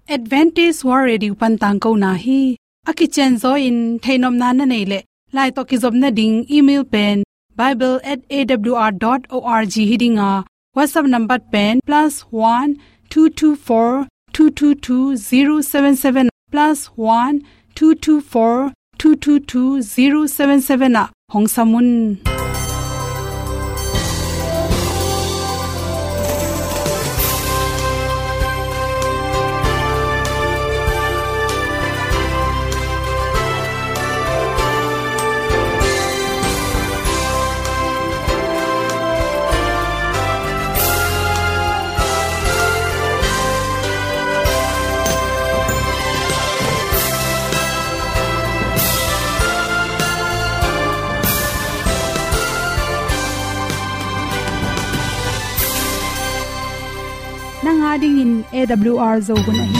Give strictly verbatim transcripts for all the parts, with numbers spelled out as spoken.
Advantage World Radio Pantang ko na hi akichen zo in thainom na na nei le lai to ki zob na ding email pen bible at a w r dot org hidinga WhatsApp number pen plus one two two four two two two zero seven seven plus one two two four two two two zero seven seven a hong samun ding in A W R zo gun a hi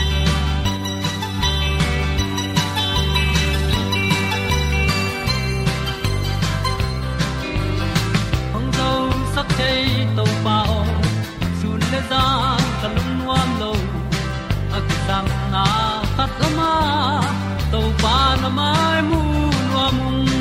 hong zo sak chei to pao sun le za ta lum nuam lo a ki sam na khat ma to pa na mai mu nuam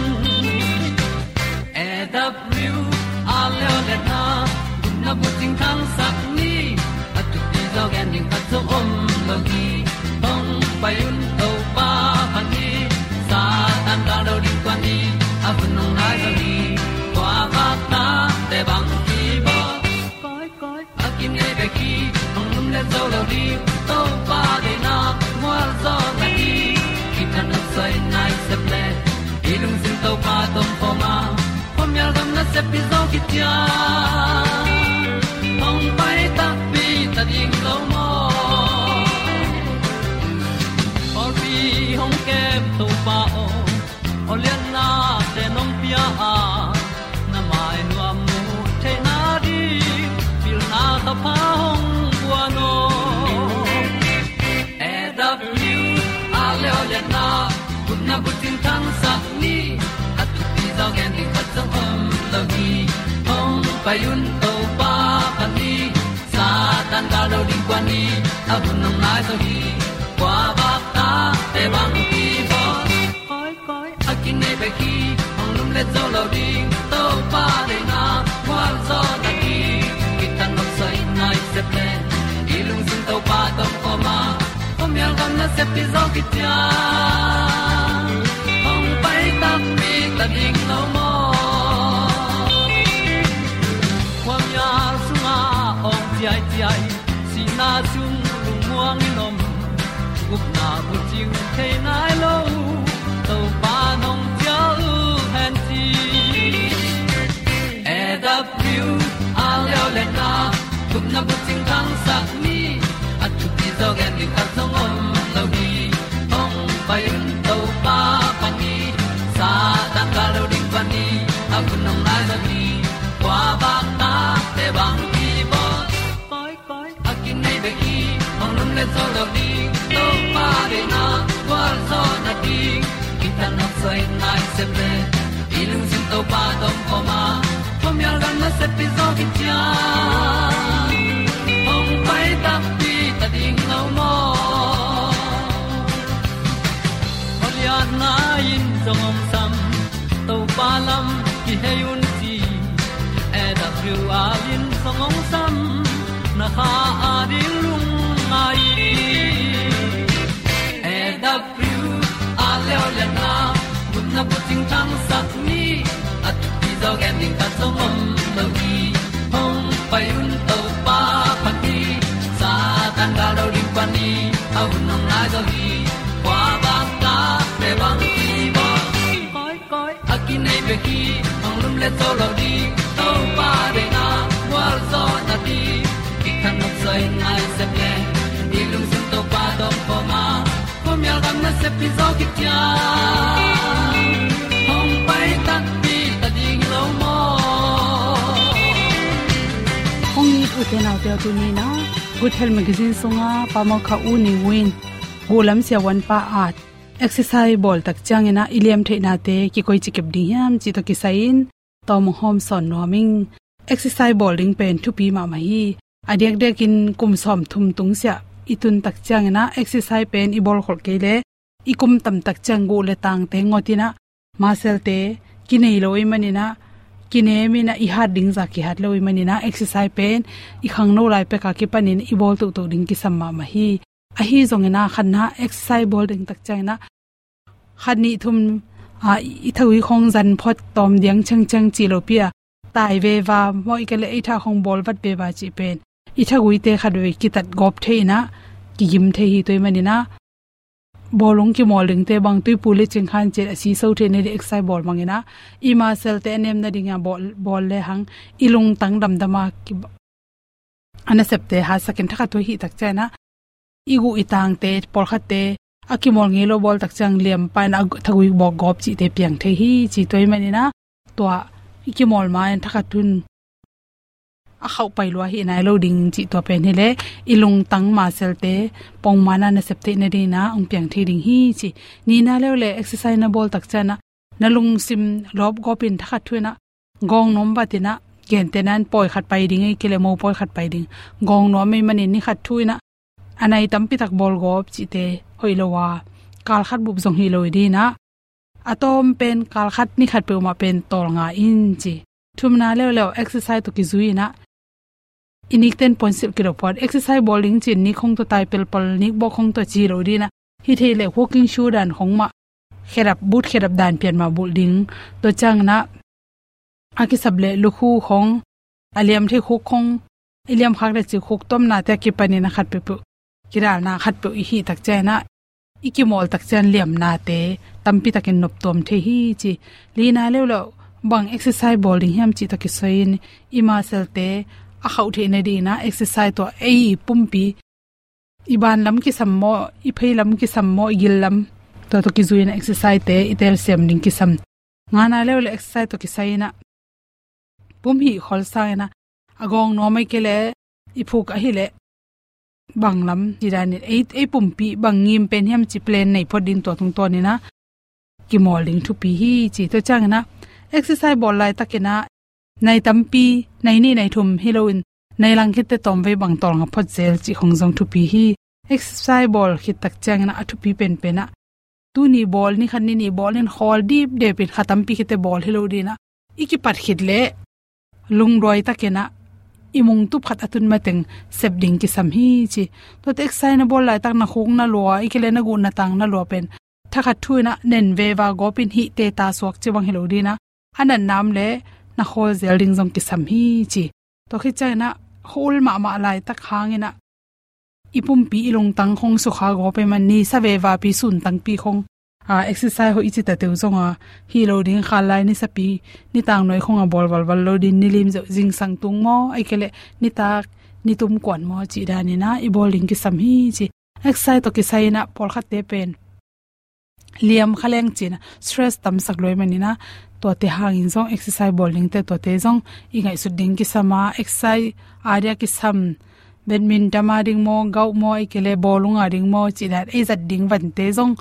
A W R le le na na bu ting khang sak ni dog ending cut so om lo gi hong pai un to pa pan ni sa tan da do di kwan ni a bu nong nai so ni kwa ba ta te bang ki bo koi koi a kim nei be ki hong lum le zo lo di to pa de na mo zo na ni ki tan no sai nai se ple ilung sin to pa tom pa ma pom yal gam na se pi zo ki tia hong pai ta pi ta ding lo mo or bi hong kem to pa o olian na te nong pia a na mai nu amu te na di pil na ta pa hong bua no A W a le olian na kun na bu tin tang sa ni at ti zo gen di khat zo om lo gi hong pai un to pa pa ni tan ga lo ding kwan ni a bu nong lai so hi kwa ba ta te bang ki bo koi koi a kin nei be ki ong lum le zo lo ding to pa de na kwa zo na ki ki tan nok sai nai se ple i lung sin to pa tom ko ma pom yal gam na se pi zo ki tia ong pai ta mi ta ding lo mo kwam ya sunga ong ti ai ti ai na chung lu muang ni nom gup na bu ting the nai lo to pa nong pia u han ti A W a le le na gup na bu ting kang sak ni at tu ti zo gen ni khat song om lo gi ong pai un to pa pa ni sa tan ga lo ding pa ni a bu nong lai za ni kwa ba ta te bang ki bo le zo lo di to pa de na kwa zo na di kita na sai nai se ple ilung sin to pa tom ko ma pom yal gam na se pi zo ki tia hong pai ta pi ta ding lo mo olia na in zong om sam to pa lam ki he un ti A W R in zong om sam na ha a ding lung mai A W a le le na kun na bu ting tang sak ni at ti zo gen ding ta zo om lo gi hong pai un to pa pa ti sa tan ga do ring pa ni au nong na zo gi kwa ba ta pe bang ti bo koi koi a ki nei be ki hong lum le zo lo di to pa de na wa zo na ti ki kan nok sai nai se ple ilung sin to pa tom po ma pom yal gam na se pi zo ki tia hong pai ta pi ta ding lo mo hong ni u te na te tu ni na good health magazine songa pa mo kha u ni win golam sia wan pa at exercise ball tak changena iliam theina te ki koi chikep ding yam chi to ki sain tom hom son noming exercise ball ring pen thu pi ma ma hi adek dekin kum som thum tung sia itun tak chang na exercise pen i bol khol ke le ikum tam tak chang gu le tang te ngotina muscle te kinei loi manina kine mina i hat ding za ki hat loi manina exercise pen i khang no lai pe ka ki panin i bol tu tu ding ki samma ma hi a hi zongena khanna exercise bol ding tak chang na khani thum a i thawi khong zan phot tom diang chang chang chi lo pia tai ve wa moi ke le i tha khong bol wat be wa chi pen i thagui te khadwe ki tat gop theina ki gim the hi toy manina bolong ki molding te bang tui puli ching khan che asi so the ne exercise bol mangina i ma sel te nem na dinga bol bol le hang ilung tang dam dama ki ana septe ha second thaka to hi tak chana igu itang te por khate akimol ngelo bol tak chang lem pa na thagui bo gop chi te piang the hi chi toy manina to ikimol ma en thaka tun a khau pai lo hi nai loading chi to pen hele ilung tang ma sel te pong mana na septe na ri na ong piang thi ding hi chi ni na le le exercise na bol tak chana na lung sim lob gopin thakha thuina gong nom batina gen tenan poi khat pai ding ei kele mo poi khat pai ding gong no me mani ni khat thuina anai tampi tak bol gop chi te hoilowa kal khat bup jong hi loi di na atom pen kal khat ni khat pe ma pen tol nga in chi thumna le le exercise to ki zuina inik ten point six kilopod exercise bowling chin ni khong to tai pel pal ni bo khong to chi ro ri na hi thele walking shoe dan khong ma kherap boot kherap dan pian ma building to chang na aki sable lukhu khong aliam the khu khong iliam khak le chi khuk tom na ta ki pani na khat pe pu kiral na khat pe hi tak cha na iki mol tak chan liam na te tampi takin nop tom the hi chi lina le lo bang exercise bowling hiam chi to ki soin ima sel te a khau the na di na exercise to ei pumpi iban lam ki sammo i phei lam ki sammo igil lam to to ki zuina exercise te itel sem ding ki sam nga na le exercise to ki saina pum hi khol saina agong no mai kele i phuk a hi le banglam jirani ei ei pumpi bangim pen hem chi plan nei phodin to tung to ni na ki molding thu pi hi chi to chang na exercise bol lai takena nai tampi nai ni nai thum heroin nai lang khit te tom ve bang tol nga phot zel chi khong jong thu pi hi exercise ball khit tak chang na athu pi pen pena tu ni ball ni khan ni ni ball in hol deep de pin khatam pi khite ball helo dina iki pat khit le lung roi takena imung tu phat atun mateng sep ding ki sam hi chi to te exercise na ball lai tak na khong na lo ikele na gu na tang na lo pen thakha thuina nen ve wa go pin hi te ta swak che bang helo dina anan nam le na hol zel ding jong ki sam hi chi to khi chana hol ma ma lai tak hangena ipum pi ilong tang khong su kha go pe man ni sa ve wa pi sun tang pi khong a exercise ho ichi ta teu zonga hi loading kha lai ni sa pi ni tang noi khong a bol bol bol loading ni lim zo jing sang tung mo ai kele ni tak ni tum kon mo chi da ni na i bowling ki sam hi chi exercise to ki sai na por kha te pen liam khaleng china stress tam sak loi manina to te hangin zong exercise bowling te to te zong ingai su ding ki sama exercise area ki sam badminton ma ding mo gau mo ikele bowling a ding mo chi dat e zat ding van te zong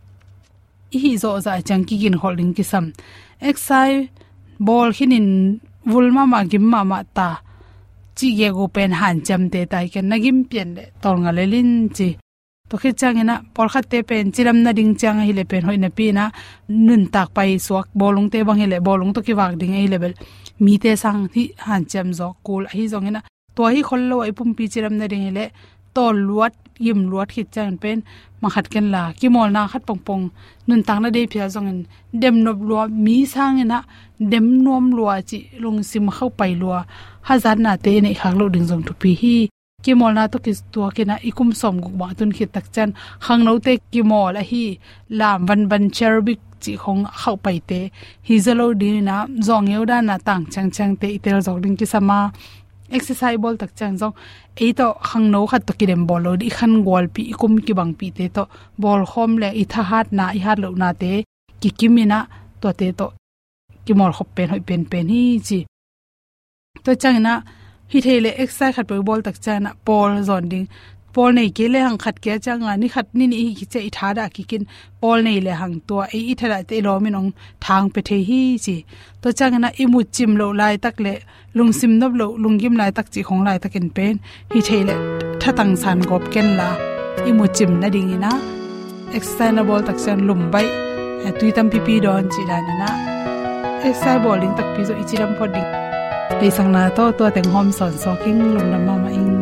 i hi zo za chang ki gin holding ki sam exercise ball hinin vulma ma gim ma ma ta chi ge go pen han cham te tai ken nagim pen le tol nga le lin chi to khe changena por khat te pen chiram na ding chang hi le pen hoina pi na nun tak pai suak bolung te bang hi le bolung to ki wak ding ei level mi te sang thi han cham zo kul hi zongena to hi khollo ai pum pi chiram na ding le tol luat yim luat khit chan pen ma khat ken la ki mol na khat pong pong nun tak na de phia zongen dem nob lo mi sangena dem nom lo chi lung sim khau pai lo hazar na te nei khak lo ding jong thu pi hi ki mol na to ki to ke na ikum som gu ba tun khit tak chan khang no te ki mol a hi lam van ban cherbik chi khong khau pai te hi zalo di na zong eu da na tang chang chang te itel jok ding ki sama exercise bol tak chang jong ei to khang no khat to ki dem bol lo di khan gol pi ikum ki bang pi te to bol khom le i tha hat na i hat lo na te ki kimina to te to ki mol khop pen hoi pen pen hi chi to chang na hi thele exercise khat bol tak chana pol zon ding pol nei ke le hang khat ke changa ni khat ni ni ki che tha da ki kin pol nei le hang to e i thara te lo min ong thang pe the hi chi to changa na imu chim lo lai tak le lungsim nob lo lungim lai tak chi khong lai takin pen hi thele thatang san gop ken la imu chim na ding ina extendable tak san lumbai tuitam pipi don chi la na extra bowling tak pi zo ichiram poding le sangna to to teng hom son so king lum nam ma ing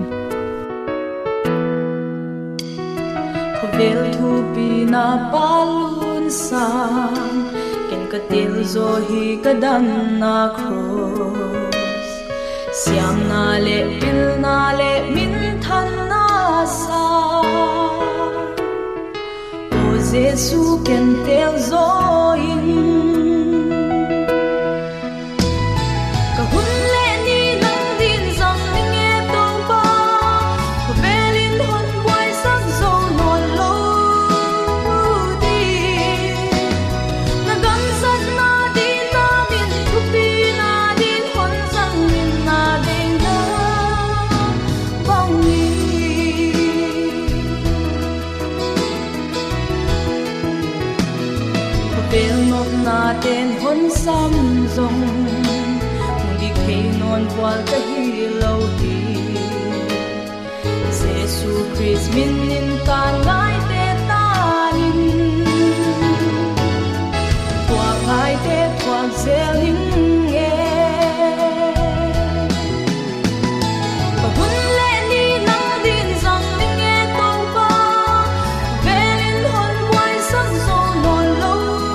vel thu pi na palun sang ken ka til zo hi ka dan na cross siam na le pil na le min than na sa o jesu ken tel zo in tên hôn sam rong đi khay non wal ka hi lo hi Jesu Christ min in ka ngai te ta in tua ngai te tua zel hin e pa hun le ni nang din sang ni nge to pa velin hon wai sak zo non lo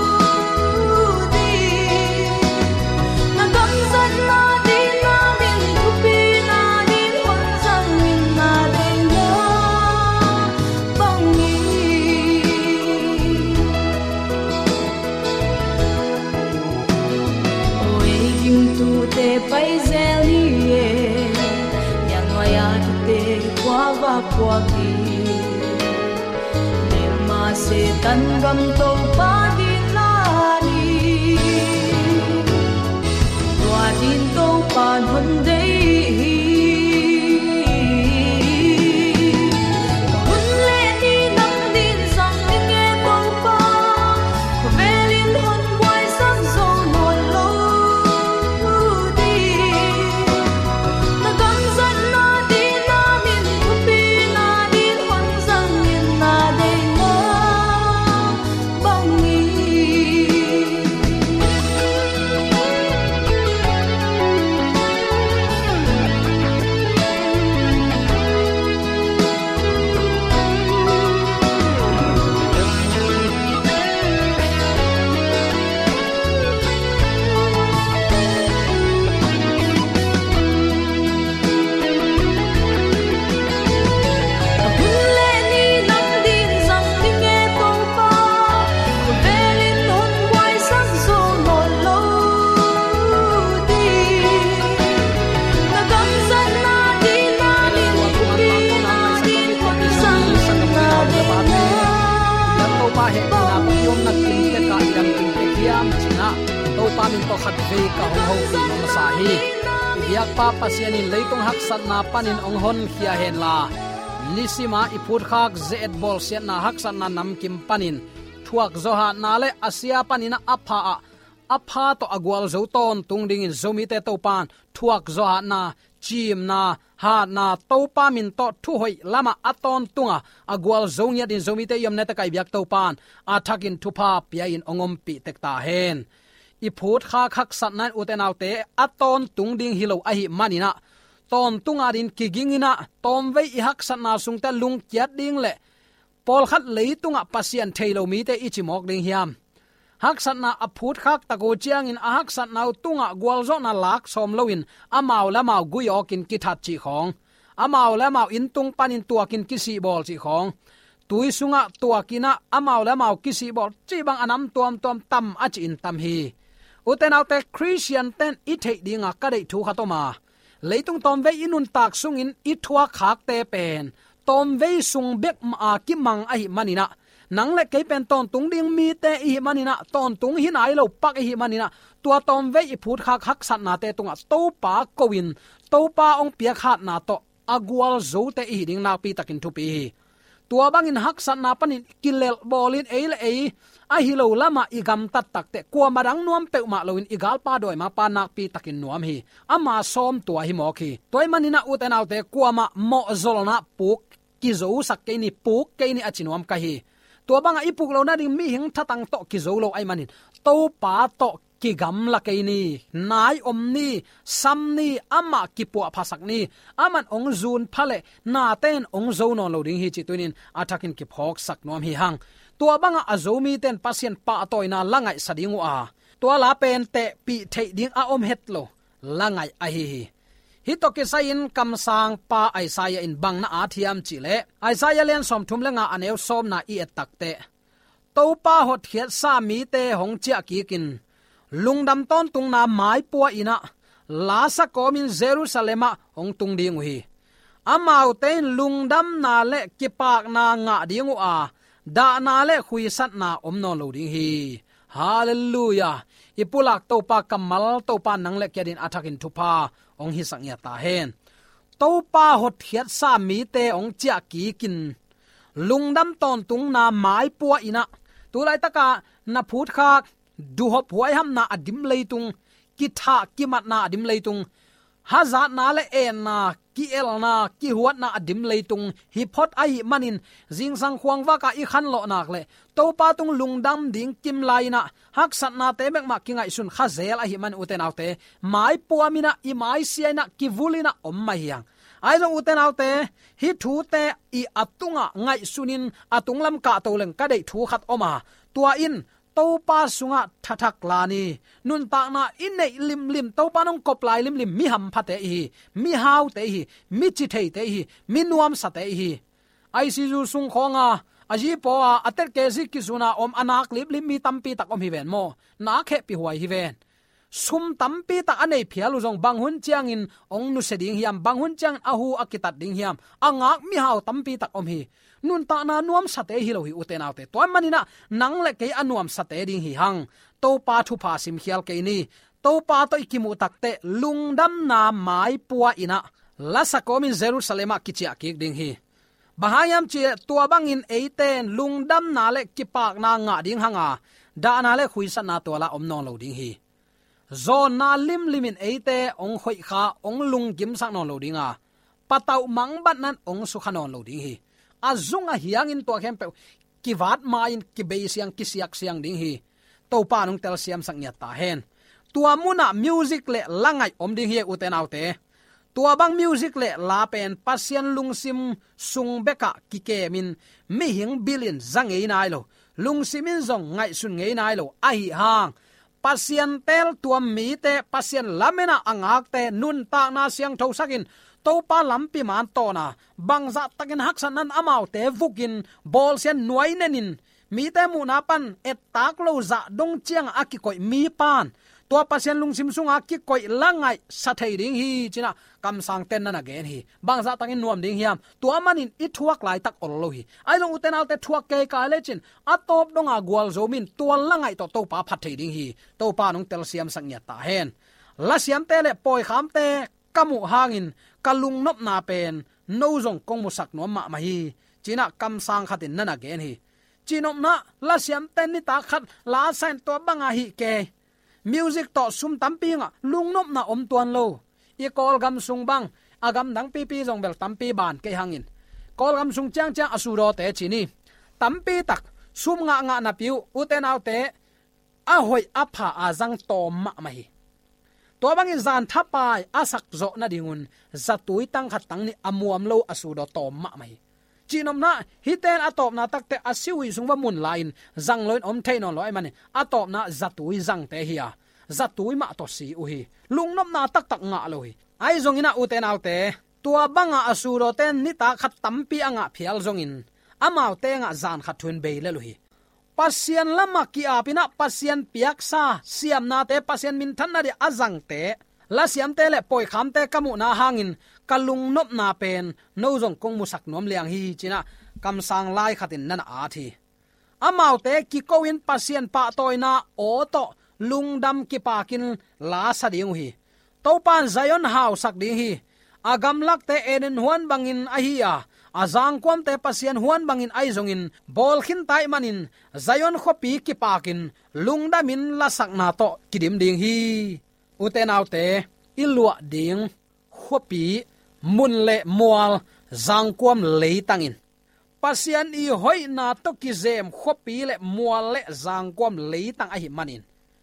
pai zel ni e yang waya te kwa va kwa ki ne ma se tan gam to pa di la ni wa din to pa hun dei yak pa pasianin leitung hak sat na panin ong hon khia hen la nisima iput khak zet bol set na hak sat na nam kim panin thuak zo ha na le asia panina apha a apha to agwal zo ton tung ding in zomi te to pan thuak zo ha na chim na ha na to pa min to thu hoi lama aton tunga agwal zo nya din zomi te yom na ta kai byak to pan athakin thu pa pia in ongom pi tek ta hen i phut kha khak sat nan utenaw te aton tung ding hilo a hi manina ton tunga din kigingina tom ve i hak sat na sung ta lung kiat ding le pol khat leitunga pasian thailo mi te ichimok ding hiam hak sat na a phut khak ta go chiang in a hak sat naw tunga gwal zo na lak som loin amaw la maw guyokin ki that chi khong amaw la maw in tung panin tuakin kisi bol chi khong tui sunga tuakina amaw la maw kisi bol chi bang anam tuam tuam tam a chi in tam hi uten autte Christian ten i thei dinga ka dei thu khatoma leitung tom ve inun tak sung in i thua khak te pen tom ve sung bek ma ki mang a hi manina nang le ke pen ton tung ding mi te i manina ton tung hin ai lo pak hi manina tua tom ve i phut khak hak sat na te tunga to pa kowin to pa ong pia khat na to agwal zo te hi ding na pi takin thu pi tua bangin hak san na panin kilel bolin eile ei a hilo lama igam tat tak te kwa marang nuam pe ma loin igal pa doi ma pa nak pi takin nuam hi ama som tua hi mo khi toy manina uten autte kwa ma mo zolna puk ki zo sak ke ni puk ke ni achinuam ka hi tua banga ipuk lo na ding mi hing thatang to ki zo lo ai manin to pa to ki gam la ke ni nai om ni sam ni ama ki pu phasak ni aman ong zun phale na ten ong zo non lo ding hi chi tunin atakin ki phok sak nom hi hang tua banga azomi ten pasien pa toina langai sadingu a tua la pen te pi thei ding a om het lo langai a hi hi hi to ke sain kam sang pa Isaiah in bang na athiam chile Isaiah len som thum lenga aneu som na i etak te to pa hot khiat sa mi te hong chia ki kin lungdam ton tung na mai puwa ina lasa komin Jerusalema hong tung ding hi amau ten lungdam na le kipak na nga dingu a da na le khui sat na om non lo ding hi hallelujah ipulak to pa kamal to pa nang le kedin athakin thupa ong hi sangya ta hen to pa hot hiat sa mi te ong chia ki kin lungdam ton tung na mai puwa ina tulai taka na phut kha du hop huai ham na adim leitung ki tha ki mat na adim leitung hazat na le en na ki el na ki huat na adim leitung hi phot ai manin jing sang khwang wa ka i khan lo nak le to pa tung lungdam ding kim lai na hak sat na te mek ma ki ngai sun kha zel a hi man uten autte mai puamina i mai sia na ki vulina om mai yang ai lo uten autte hi thu te i atunga ngai sunin atung lam ka to leng ka dei thu khat oma tua in to pa sunga thatak lani nun ta na in nei lim lim to pa nong kop lai lim lim mi ham phate hi mi hau te hi mi chi thei te hi mi nuam sa te hi ai si ju sung khonga aji po a atet ke zi ki suna om anak lip lim mi tampi tak om hi ven mo na khe pi huai hi ven sum tampi tak anei phialu jong banghun chiang in ong nu se ding hiam banghun chiang ahu akitat ding hiam angak mi hau tampi tak om hi nun ta na nuam sate hi lo hi uten autte toy manina nang le ke anuam sate ding hi hang to pa thu pha sim khial ke ni to pa to ikimu takte lungdam na mai puwa ina lasa komin Jerusalema kichia ki ding hi bahayam chi tua bangin eiten lungdam na le kipak na nga ding hanga da na le khuisan na to la om non lo ding hi zon na lim limin eite ong khoi kha ong lung kim sang non lo dinga patau mang bat nan ong su khanon lo ding hi azunga hiang in to khem pe kiwat ma in kibe siang kisiak siang ding hi to pa nong tel siam sang nya ta hen tua muna music le langai om ding hi uten autte tua bang music le la pen pasien lungsim sung beka ki ke min mi hing billion zang ei nai lo lungsimin zong ngai sun ngei nai lo ai hang pasien tel tuam mi te pasien lamena angak te nun ta na siang tho sakin to pa lampi man to na bangza takin haksan nan amau te vukin bol sian nuai nenin mi te mu na pan et tak lo za dong chiang akikoi mi pan tua pasien lungsim sunga ki koi langai sathei ding hi china kam sang ten na again hi bangza tangin nuam ding hiam tua manin i thuak lai tak ol lo hi ai long uten alte thuak ke ka le chin atop donga gwal zomin tua langai to to pa phathei ding hi to pa nong tel siam sang nya ta hen la siam te le poi kham te kamu hangin kalung nop na pen no zong kong musak no ma ma hi china kam sang khatin na again hi chinom na la siam ten ni ta khat la san to banga hi ke music to sum tampi nga lungnop na om tuan lo i kol gam sung bang agam dang pi pi jong bel tampi ban ke hangin kol gam sung chang chang asuro te chini tampi tak sum nga nga na piu uten autte a hoi apha azang to ma ma hi to bang in zan thapai asak zo na dingun zatui tang khat tang ni amuam lo asudo to ma ma hi chinom na hiten atop na takte asiwi sungwa mun line zang loin om thainon loi mani atop na zatui zang te hiya zatui ma to si u hi lungnop na tak tak nga lo hi ai zong ina uten autte tua banga asuro ten ni ta khat tampi anga phial zong in amau te nga zan khat thun be le lo hi pasien lama ki apina pasien piaksa siam na te pasien min than na de azang te la siam te le poi kham te kamu na hangin kalung nop na pen no jong kong musak nom liang hi china kam sang lai khatin nan a thi amau te ki koin pasien pa toina o to lungdam ki pakin la sa ding hi to pan zion house sak ding hi agam lak te enen huan bangin ahia azang kwam te pasien huan bangin aizongin bol khin tai manin zayon khopi ki pakin lungdamin la sakna to kidim ding hi uten autte ilwa ding khopi munle mual zang kwam leitangin pasian i hoina to ki zem khopi le mual le zang kwam leitang a hi manin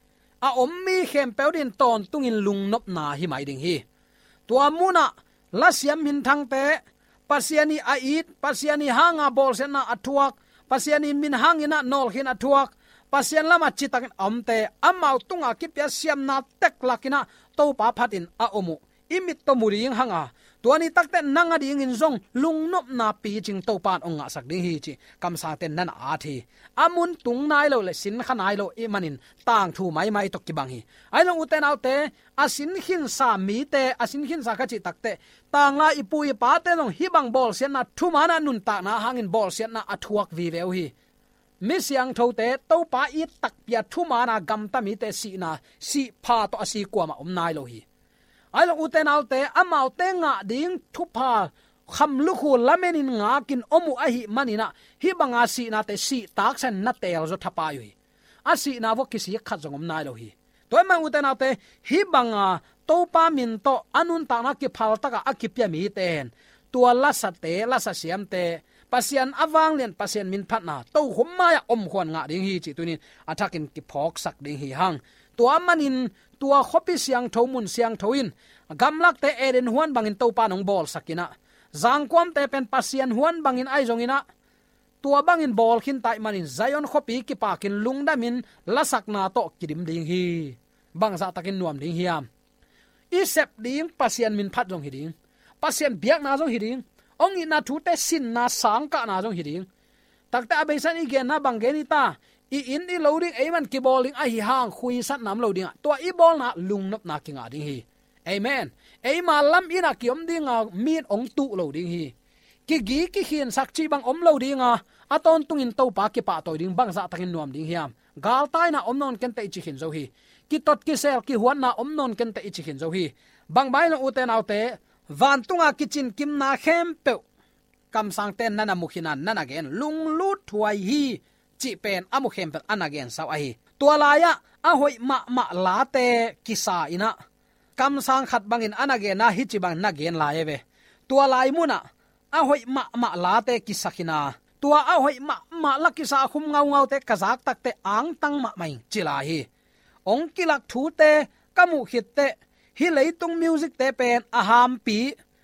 a ommi khem peudin ton tungin lungnop na hi mai ding hi tua muna la siam hin thang te pasiani ait pasiani hanga bol sena athuak pasiani min hangina nol hin athuak pasian lama chitak amte amau tunga kipya siam na tek lakina to pa phatin a omu imit to muring hanga tuani takte nanga ding in zong lungnop na pi ching to pan onga sak ding hi chi kam sa ten nan a thi amun tung nai lo le sin khanai lo i manin tang thu mai mai to ki bang hi ai long uten autte asin hin sa mi te asin hin sa kha chi takte tanga ipui pa te long hi bang bol sian na thu mana nun ta na hangin bol sian na athuak vi veu hi mi siang tho te to pa i tak pia thu mana gam ta mi te si na si pha to asi kwa ma om nai lo hi ai long uten autte amau te nga ding thu pha kham lu khu lamenin nga kin omu a hi manina hi banga si na te si tak san na tel zo thapa yu a si na vo kisi khat jongom nai lo hi toy mang uten autte hi banga to pa min to anun ta na ki phal taka akipya mi ten tua la sa te la sa siam te pasian awang len pasian min phatna to humma ya om khon nga ding hi chi tunin athakin ki phok sak ding hi hang tua manin tua khopi siang thomun siang thoin gamlak te eren huan bangin to pa nong bol sakina zangkwam te pen pasian huan bangin ai zongina tua bangin bol khin tai manin zayon khopi ki pakin lungdamin lasak na to kidim ding hi bangza takin nuam ding hiam isep ding pasian min phat jong hiding pasian biak na jong hiding ong ina thu te sin na sang ka na jong hiding takta abesan igen na bangeni ta i in i loading aiman ki bowling a hi hang khui sat nam loading to i ball na lungnop na kinga ding hi amen ei ma lam ina ki om dinga min ong tu loading hi ki gi ki hin sak chi bang om loading a aton tungin to pa ki pa to ding bang za takin nuam ding hiam gal tai na om non ken te chi hin zo hi ki tot ki sel ki huan na om non ken te chi hin zo hi bang bai no uten autte van tunga kitchen kim na khem pe kam sang ten nana mukhinan nana gen lung lut thuai hi chi pen amu khem pe anagen saw ai tua laya a hoi ma ma la te kisa ina kam sang khat bangin anagen na hi chi bang na gen la ye ve tua lai muna a hoi ma ma la te kisakina tua a hoi ma ma la kisa khum ngau ngau te kazak tak te ang tang ma mai chila hi ong kilak thu te kamu khit te hi leitung music te pen aham pi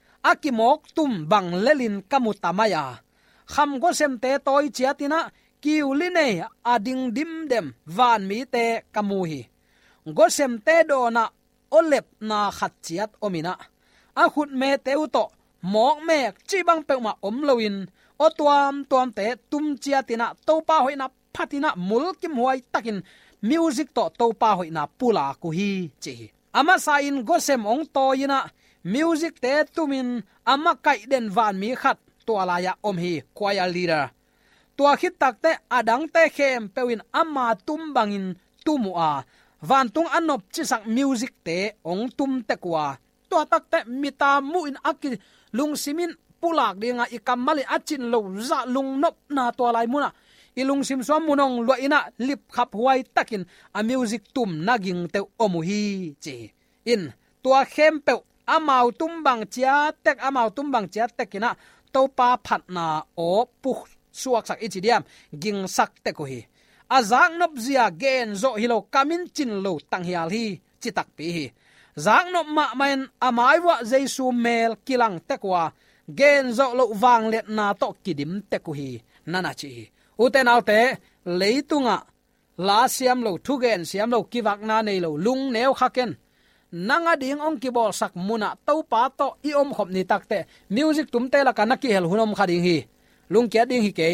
akimok tum bang lelin kamu tamaya kham go sem te toy chiatina kiuline ading dim dem van mi te kamu hi go sem te do na olep na khat chiat omina a khut me te uto mok mek chi bang pe ma om loin o tuam tuam te tum chiatina to pa hoina phatina mul kim huai takin music to to pa hoina pula ku hi chi ama sain gosem ong toyina music te tumin ama kai den van mi khat to alaya om hi choir leader tua khit takte adang te khem pewin ama tum bangin tumua van tung anop chisak music te ong tum te kwa to takte mita muin aki lung simin pulak dinga ikamali achin lo za lung nop na to lai muna ilung sim swam munong lo ina lip khap huai takin a music tum naging te omu hi chi in tua khem pe amau tum bang chia tek amau tum bang chia tekina to pa phat na o pu suak sak ichidiam ging sak te ko hi azang nop zia gen zo hilo kamin chin lo tang hial hi chitak pi hi zang nop ma main amai wa jesu mel kilang te kwa gen zo lo wang let na to kidim te ko hi nana chi uten autte leitunga la siam lo thu gen siam lo kiwak na nei lo lung neu khaken nanga ding ong ki bol sak muna to pa to i om khop ni takte music tumte la kanaki hel hunom khading hi lung kya ding hi ke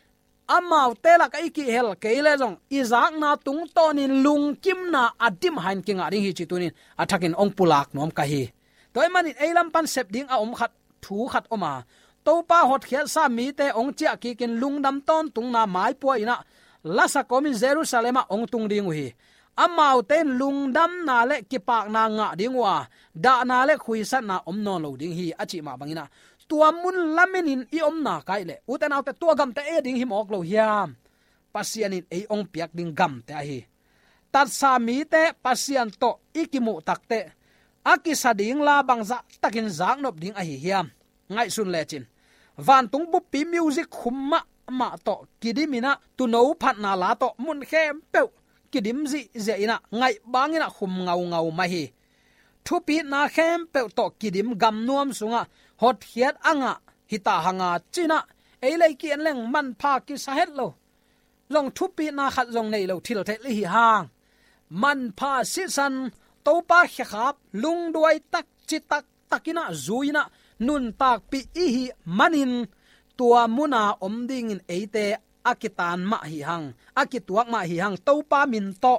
amau te la kai ki hel ke le jong izak na tung to ni lung kim na adim hain kinga ding hi chitunin athakin ong pulak nom ka hi toy manin eilam pan sep ding a om khat thu khat oma to pa hot khel sa mi te ong chia ki kin lung dam ton tung na mai po ina lasa komin jerusalem ong tung ding hi amau ten lungdam na le kipak na nga dingwa da na le khuisat na omnon lo ding hi achi ma bangina tua mun lamenin i omna kai le uten autte tua gam te e ding hi mok lo hiam pasianin ei ong piak ding gam te hi tat sa mi te pasian to ikimu takte akisading la bangza takin zang nop ding a hi hiam ngai sun lechin van tung bu pi music khumma ma to kidimina tu no phat na la to mun khem pe kidim zi ze ina ngai bangina khum ngau ngau ma hi thu pi na khem pe to kidim gam nuam sunga hot hiat anga hita hanga china eilei ki en leng man pha ki sa het lo long thu pi na khat jong nei lo thil the li hi hang man pha si san to pa khap lung duai tak chi tak takina zuina nun tak pi i hi manin tua muna omding in eite akitan ma hi hang akituak ma hi hang to pa min to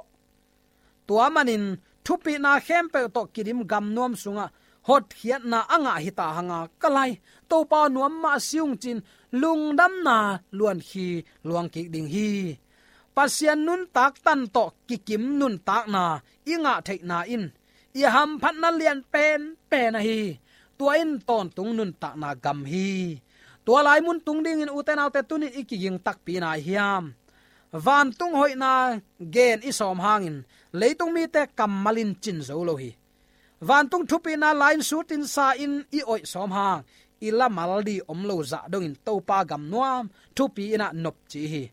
tua manin thupi na khempe to kirim gam nom sunga hot hiat na anga hita hanga kalai to pa nuam ma siung chin lungdam na luan khi luang ki ding hi pasian nun tak tan to kikim nun tak na inga thei na in i ham phat na lian pen pe na hi tua in ton tung nun tak na gam hi tua lai mun tung ding in uten autte tunin ikiging tak pi na hiam van tung hoi na gen i som hangin leitung mi te kamalin chin zo lo hi van tung thupi na line shoot in sa in i oi som hang ila maldi omlo za dong in to pa gam nuam thupi ina nop chi hi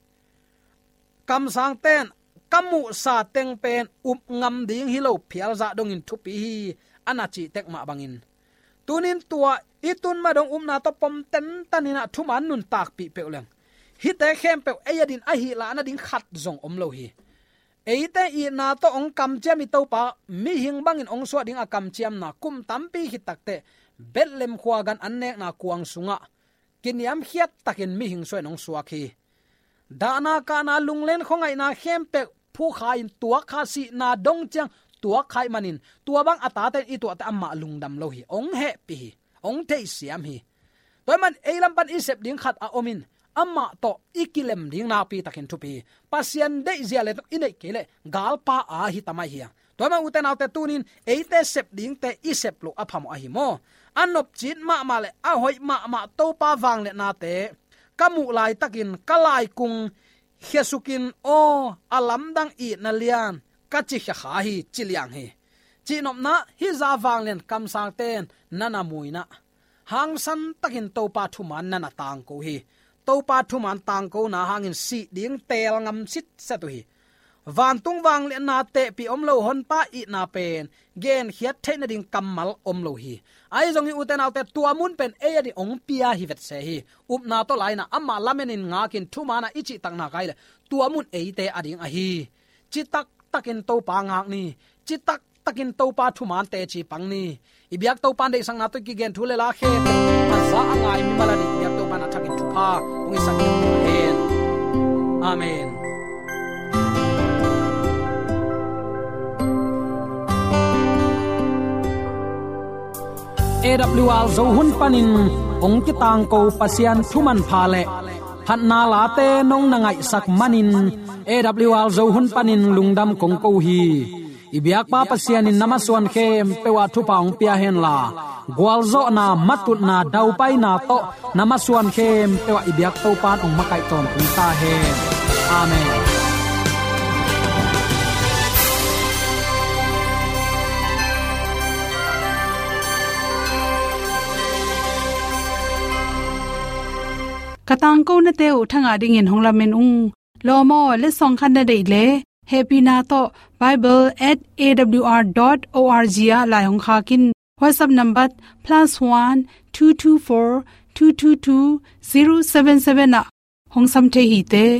kam sang ten kamu sa teng pen up ngam ding hilo phial za dong in thupi hi anachi tek ma bangin tunin tua itun ma dong umna to pom ten tanina thuman nun tak pi peuleng hi te khem pe ayadin a hi la na ding khat zong omlo hi eite i na to ong kam chiam i to pa mi hing bangin ong so ding a kam chiam na kum tampi hi takte betlem khwa gan annek na kuang sunga kiniam hiat takin mi hing soin ong suak hi dana ka na lunglen khongai na khem pe phu khain tua kha si na dong chang tua khai manin tua bang ata te i tua ta amma lungdam lo hi ong he pi ong te siam hi toy man eilam pan isep ding khat a omin amma to ikilem ding na pi takin thupi pasian de ziale to inei kele galpa a hi tamai hi toy man uten autte tunin eite sep ding te isep lo apham a hi mo anop chin ma ma le a hoi ma ma to pa wang le na te kamu lai takin kalai kung hesukin o alam dang i na lian kachi kha hi chiliang hi chinom na hi za wang len kam sang ten nana muina hang san takin to pa thuman nana tang ko hi to pa thuman tang ko na hangin si ding tel ngam sit sa tu hi van tung wang le na te pi omlo hon pa i na pen gen hiat theina ding kamal omlo hi ai jong hi uten autte tuamun pen e di ong pia hi vet se hi up na to laina amma lamenin nga kin thumana ichi tak na kai le tuamun e te ading a hi chitak takin to pa ngak ni chitak takin to pa thuman te chi pangni ibyak to pan de sang na to ki gen thule la khe aza angai mi malani ibyak to pan athakin thupa ong isang hen amen A W R zo hun panin ong ki tang ko pasian thuman pha le phat na la te nong na ngai sak manin A W R zo hun panin lungdam kong ko hi ibyak pa pasianin namaswan khem pewa thu paung pia hen la gwalzo na matut na dau pai na to namaswan khem pewa ibyak to pan ong makai ton ta hen amen katang ko na teu thanga ding in honglamen ung lomo le song khan na dei le happy na to bible at a w r dot org ya la hong kha kin whatsapp number plus one two two four two two two zero seven seven na hong sam the hi te